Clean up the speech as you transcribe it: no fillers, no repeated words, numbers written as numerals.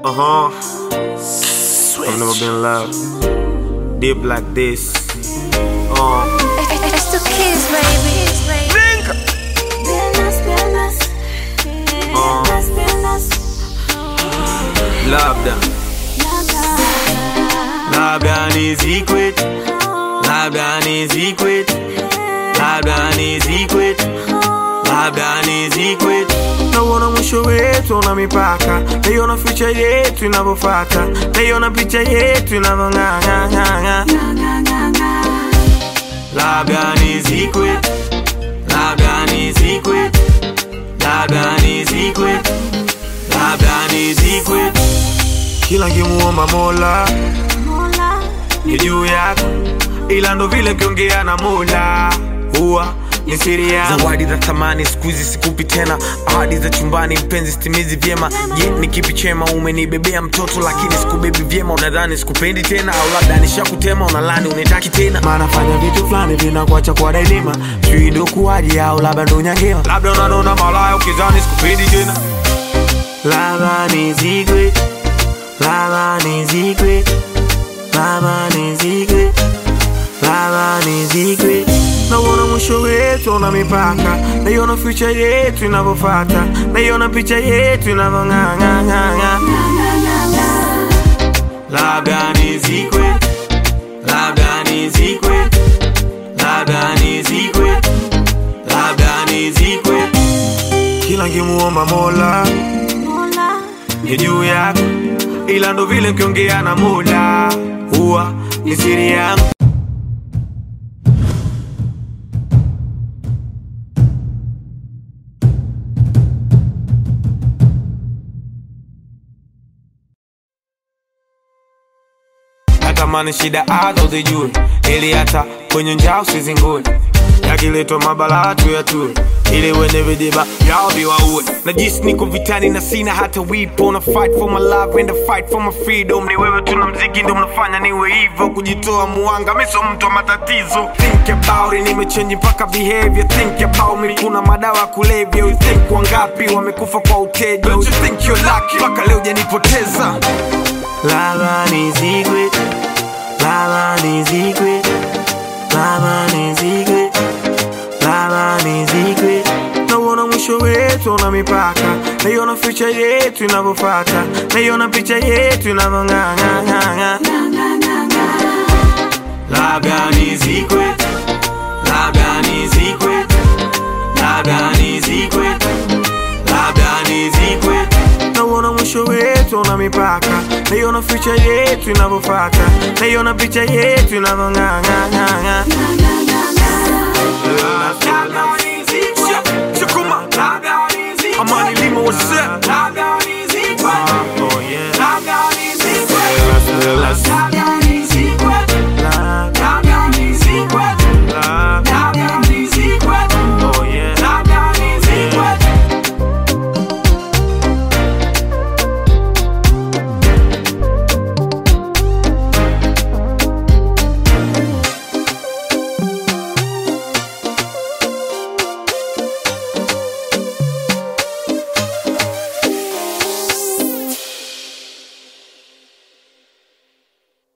I've never been loved deep like this. It's the kids, baby. Labda ni secret, labda ni secret, labda ni secret, labda ni secret. Naona mwisho wetu na mipaka, naiona future yetu inavyofuata, naiona picha yetu inavyong'aa. Labda ni secret, labda ni secret, labda ni secret, labda ni secret. Kila nkimuomba Mola ni juu yako, ila ndo vile kiongea na Mola huwa ni siri yangu. Zawadi za thamani sikuizi sikupi tena, ahadi za chumbani mpenzi stimizi vyema. Je, ni kipi chema? Umenibebea mtoto lakini sikubebi vyema. Unadhani sikupendi tena, au labda nishakutema unalani unitaki tena? Maana fanya vitu fulani vinakuacha kwa daima, sijui ndo kuwaje au labda ndo nyangewa. Labda unanona malaya ukizani sikupendi tena. Labda ni secret, labda ni secret, labda ni secret, labda ni secret. Naona mwisho wetu na mipaka, naiona future yetu inavyofuata, naiona picha yetu inavyong'aa. Labda ni secret, labda ni secret, labda ni secret, labda ni secret. Kila nkimuomba Mola ni juu yako, ila ndo vile kiongea na Mola huwa ni siri yangu. Natamani shida azo zijue, ili hata kwenye njaa usizingue. Yakiletwa mabala tuyatue, ili wene vidiba yao viwaue. Najisi niko vitani na sina hata wipo, na fight for my love and I fight for my freedom. Ni wewe tuna mziki ndo mnafanya niwe hivyo, kujitoa muanga miso mtu wa matatizo. Think about it, nimechange mpaka behavior. Think about me, kuna madawa kulevya. You think wangapi wamekufa kwa uteja? Don't you think you're lucky, mpaka leo janipoteza. Labda ni secret, labda ni secret, labda ni secret, labda ni secret. Naona mwisho wetu na mipaka, naiona future yetu inavyofuata, naiona picha yetu inavyong'aa. Labda ni secret, labda ni secret, labda ni secret, labda ni secret. Naona mwisho wetu na mipaka, naiona future yetu inavyofuata, naiona picha yetu inavyong'aa. Amani Lima, what's up?